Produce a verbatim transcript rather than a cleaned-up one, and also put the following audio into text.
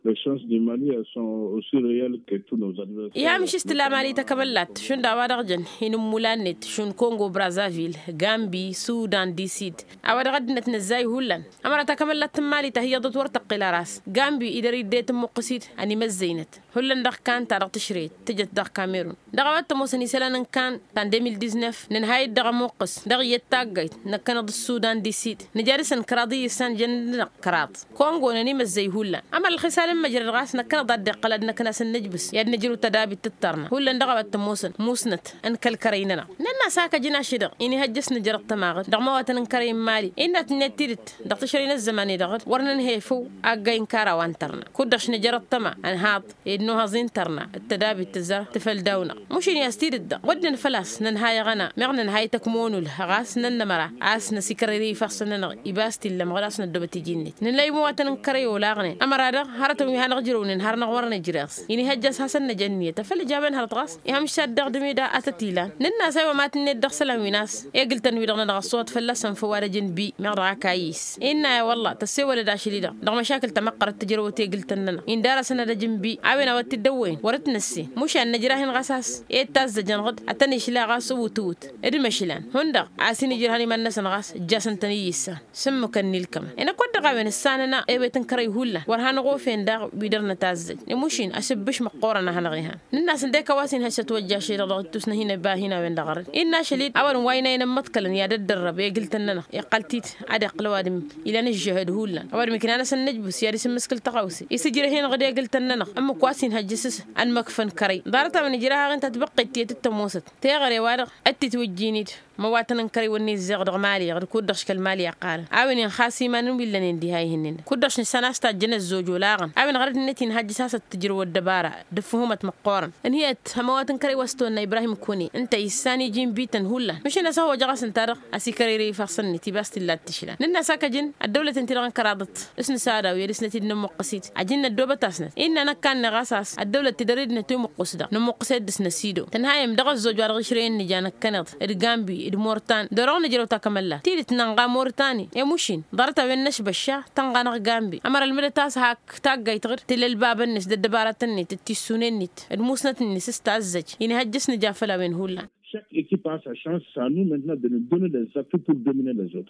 les chances du Mali elles sont aussi réelles que tous nos adversaires. يا مش استلامالي تكملت شون داوارجن هنا مولانت شون كونغو برازافيل غامبي سودان دي سيد أود غدنت نزاي هولن أمرا تكملت مالي تهي ضد ورتق إلى راس غامبي إذا ريديت مقصيد أني مزينت هولن دق كان تارق تشريت تجت دق كاميرون دغوات موسني سلان كان تان ألفين وتسعطاش ننهاية دغ موقس دغ يتاقيت نكنا ضد السودان دي سيد نجارسن كراضي سان جن كراط كونغو نني مزي هولن أما الخسالة مجرى الغاس نكنا ضد قلد نكنا سنجبس يد نجرو تدابي تترنا هولن دغوات موسن موسنت أنكل كريننا ننا ساكا جنا شدق إني هجس نجرب تماغد دغ موات نكريم مالي إنها تنتيرت دغ تشرين الزماني دغد ورنا نهيفو أجاين كارا وانترنا كودش نجرب تما أنهاض إنه هزين ترنا التدابي تزر تفل دونا مش إني أستير الدغ ودنا فلاس ننهاي غنا مغنا نهاي تكمون الهغاس ننمرا عاس نسكرري فصلنا إباستي اللي مغلاس ندبتي جنت نلاقي موات نكري ولا غني أمر هذا هرتم يهنغجرون نهارنا ورنا جراس إني هجس حسن جنية تفل جابن هرطغاس يهم شاد دغ دميدا أتتيلا ننا سوى ما تند دغ سلام وناس يقل تنوي دغنا دغ الصوت فلسن فوارجن بي مغرا كايس إنا والله تسوى لداش لي دغ دغ مشاكل تمقر التجربة تيقل تننا إن دارسنا دجن بي عاونا وتدوين ورت نسي مش أن نجراهن غساس إيه تاز جنغد أتني شلا غاس وتوت إدمشلان هندا عاسين جرهني من ناس غاس جاسن تنيسا سمو كنيلكم أنا كنت قاوين الساننا إيه بتنكري هولا ورهان غوفين دغ بيدرنا تازج نموشين أسبش مقورنا هنغيها الناس ديك واسين هسه توجه شيء رضا تسنا هنا با هنا وين دغر إن شليد أول وين أنا متكلن يا ددرب يا قلت لنا يا قلتيت عاد قلوادم إلى نجهد هولا أول ممكن أنا سنجبس يا رسم مسكل تقوسي يسجر هنا غدا قلت لنا أما كواسين هجسس أن مكفن كري دارتها من جراها أنت تبقي تيت التموسط تيغري وارغ أتي توجيني مواتنا كري وني زغد مالي غير كودش كالمالي قال عاون خاصي ما نبي لنا ندي هاي هنن كودش سنه استجن الزوج ولاغن عاون غير نتي نهج ساسه تجرو الدباره دفهمه مقورن ان هي مواتن كري وستونا ابراهيم كوني انت يساني جيم بيتن هولا مش انا سو جغس انتر اسكريري فصلني تباست لا تشلا ننا ساكجن الدوله انت لغن كرادت اسن ساده ويرسنتي نم قسيت عجن الدوبه تاسنت ان انا كان غاساس الدوله تدريد نتو قصدا نم قسد سنسيدو تنهاي مدغ الزوج ورغشرين نجانا كنت ادغامبي مورتان درون جرو تكمل تيري تنغا مورتاني يا مشين ضرت بينش بشا تنغا جامبي امر المرتاس هاك تاغاي تغر تل الباب النس ددبارتني تتسوننيت الموسنتني سستازج يعني هجسني جافلا وين هولا chaque équipe a sa chance, c'est à nous maintenant de nous donner les atouts pour dominer les autres.